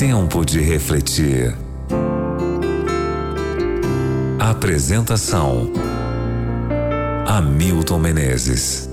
Tempo de refletir. Apresentação: Hamilton Menezes.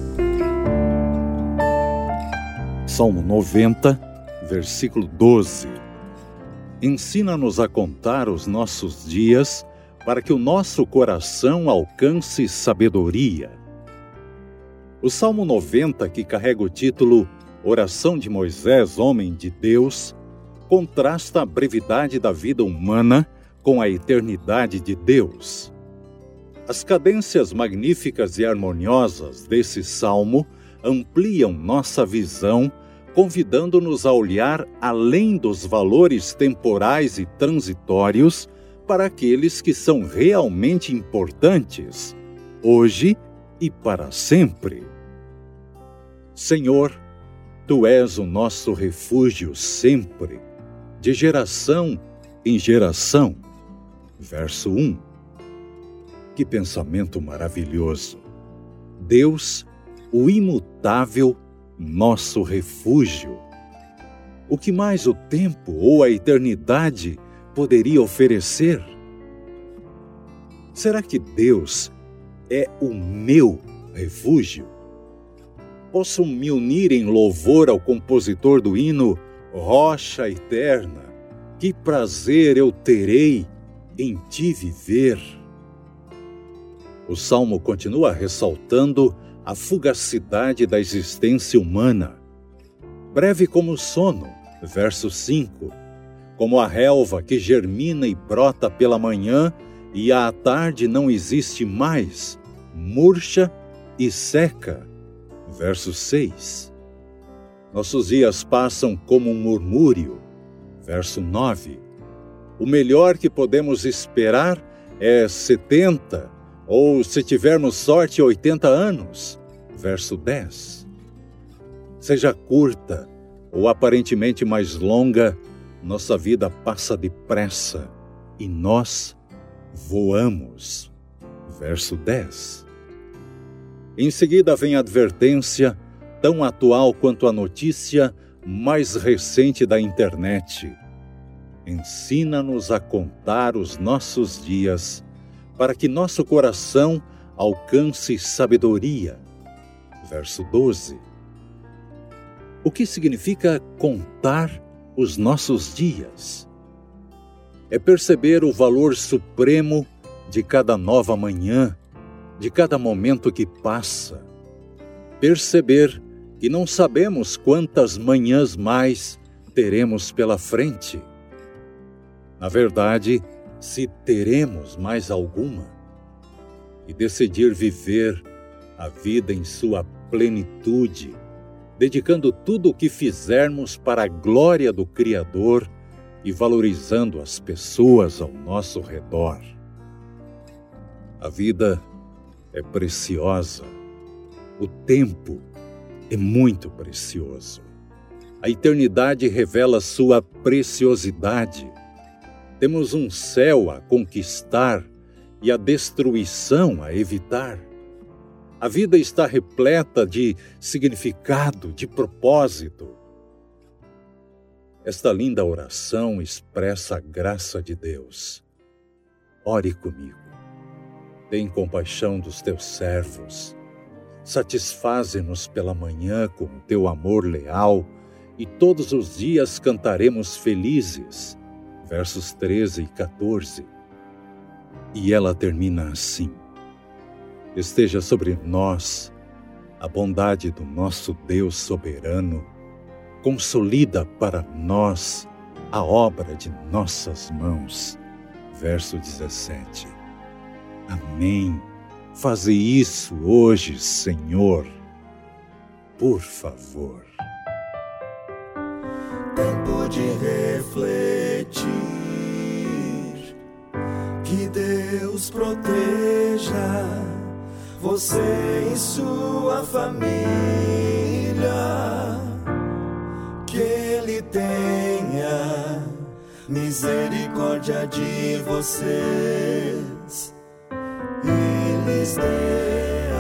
Salmo 90, versículo 12. Ensina-nos a contar os nossos dias, para que o nosso coração alcance sabedoria. O Salmo 90, que carrega o título Oração de Moisés, Homem de Deus, contrasta a brevidade da vida humana com a eternidade de Deus. As cadências magníficas e harmoniosas desse salmo ampliam nossa visão, convidando-nos a olhar além dos valores temporais e transitórios para aqueles que são realmente importantes, hoje e para sempre. Senhor, Tu és o nosso refúgio sempre, de geração em geração. Verso 1. Que pensamento maravilhoso! Deus, o imutável, nosso refúgio. O que mais o tempo ou a eternidade poderia oferecer? Será que Deus é o meu refúgio? Posso me unir em louvor ao compositor do hino Rocha Eterna? Que prazer eu terei em Ti viver. O Salmo continua ressaltando a fugacidade da existência humana. Breve como o sono, verso 5, como a relva que germina e brota pela manhã e à tarde não existe mais, murcha e seca, verso 6. Nossos dias passam como um murmúrio, verso 9. O melhor que podemos esperar é 70, ou se tivermos sorte, 80 anos, verso 10. Seja curta ou aparentemente mais longa, nossa vida passa depressa e nós voamos, verso 10. Em seguida vem a advertência, tão atual quanto a notícia mais recente da internet. Ensina-nos a contar os nossos dias, para que nosso coração alcance sabedoria. Verso 12. O que significa contar os nossos dias? É perceber o valor supremo de cada nova manhã, de cada momento que passa. Perceber que não sabemos quantas manhãs mais teremos pela frente. Na verdade, se teremos mais alguma, e decidir viver a vida em sua plenitude, dedicando tudo o que fizermos para a glória do Criador e valorizando as pessoas ao nosso redor. A vida é preciosa, o tempo é muito precioso. A eternidade revela sua preciosidade. Temos um céu a conquistar e a destruição a evitar. A vida está repleta de significado, de propósito. Esta linda oração expressa a graça de Deus. Ore comigo. Tem compaixão dos teus servos. Satisfaze-nos pela manhã com o teu amor leal e todos os dias cantaremos felizes. Versos 13 e 14. E ela termina assim: esteja sobre nós a bondade do nosso Deus soberano, consolida para nós a obra de nossas mãos. Verso 17. Amém. Faze isso hoje, Senhor. Por favor. Tempo de refletir, que Deus proteja você e sua família, que Ele tenha misericórdia de vocês e lhes dê